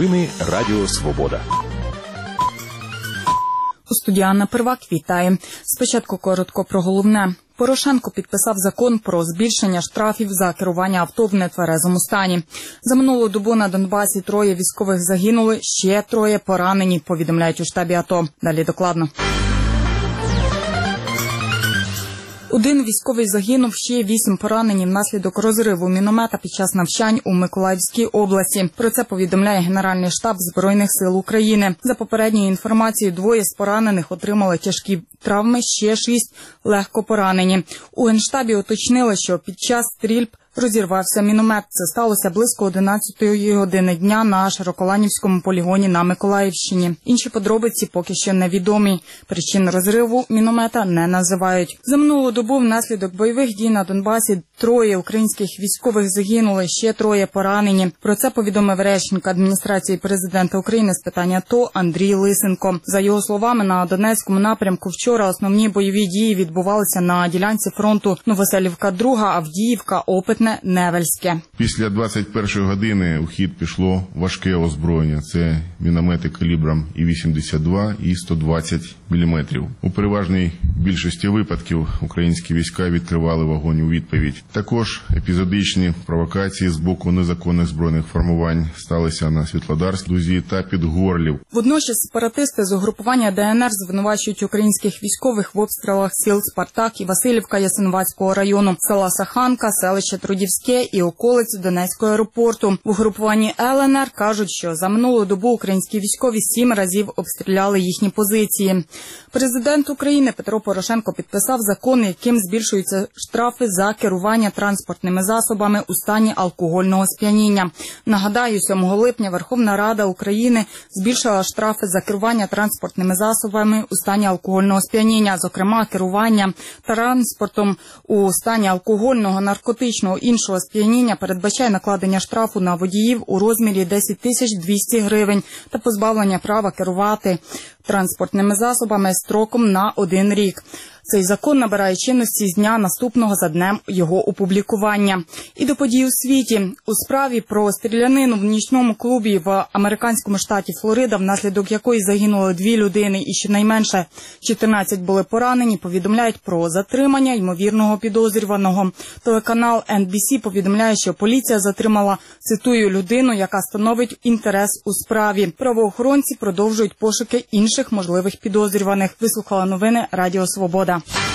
Новини Радіо Свобода. У студії Анна Первак вітає. Спочатку коротко про головне. Порошенко підписав закон про збільшення штрафів за керування авто в нетверезому стані. За минулу добу на Донбасі 3 військових загинули, ще 3 поранені, повідомляють у штабі АТО. Далі докладно. 1 військовий загинув, ще 8 поранені внаслідок розриву міномета під час навчань у Миколаївській області. Про це повідомляє Генеральний штаб Збройних сил України. За попередньою інформацією, 2 з поранених отримали тяжкі травми, ще 6 легко поранені. У Генштабі уточнили, що під час стрільб розірвався міномет. Це сталося близько 11-ї години дня на Широколанівському полігоні на Миколаївщині. Інші подробиці поки що невідомі. Причин розриву міномета не називають. За минулу добу внаслідок бойових дій на Донбасі 3 українських військових загинули, ще 3 поранені. Про це повідомив речник адміністрації президента України з питань АТО Андрій Лисенко. За його словами, на Донецькому напрямку вчора основні бойові дії відбувалися на ділянці фронту Новоселівка-2, Авдіївка, Опитне, Невельське. Після 21-ї години у хід пішло важке озброєння. Це міномети калібром і 82, і 120 мм. У переважній більшості випадків українські війська відкривали вогонь у відповідь. Також епізодичні провокації з боку незаконних збройних формувань сталися на Світлодарській дузі та Підгорлів. Водночас сепаратисти з угрупування ДНР звинувачують українських військових в обстрілах сіл Спартак і Василівка Ясинуватського району, села Саханка, селище Трудівське і околиць Донецького аеропорту. В угрупуванні ЛНР кажуть, що за минулу добу українські військові 7 разів обстріляли їхні позиції. Президент України Петро Порошенко підписав закон, яким збільшуються штрафи за керування транспортними засобами у стані алкогольного сп'яніння. Нагадаю, 7 липня Верховна Рада України збільшила штрафи за керування транспортними засобами у стані алкогольного сп'яніння, зокрема керування транспортом у стані алкогольного, наркотичного, іншого сп'яніння передбачає накладення штрафу на водіїв у розмірі 10 200 гривень та позбавлення права керувати транспортними засобами строком на 1 рік. Цей закон набирає чинності з дня наступного за днем його опублікування. І до подій у світі. У справі про стрілянину в нічному клубі в американському штаті Флорида, внаслідок якої загинули 2 людини і щонайменше 14 були поранені, повідомляють про затримання ймовірного підозрюваного. Телеканал NBC повідомляє, що поліція затримала, цитую, людину, яка становить інтерес у справі. Правоохоронці продовжують пошуки інших можливих підозрюваних. Вислухала новини Радіо Свобода.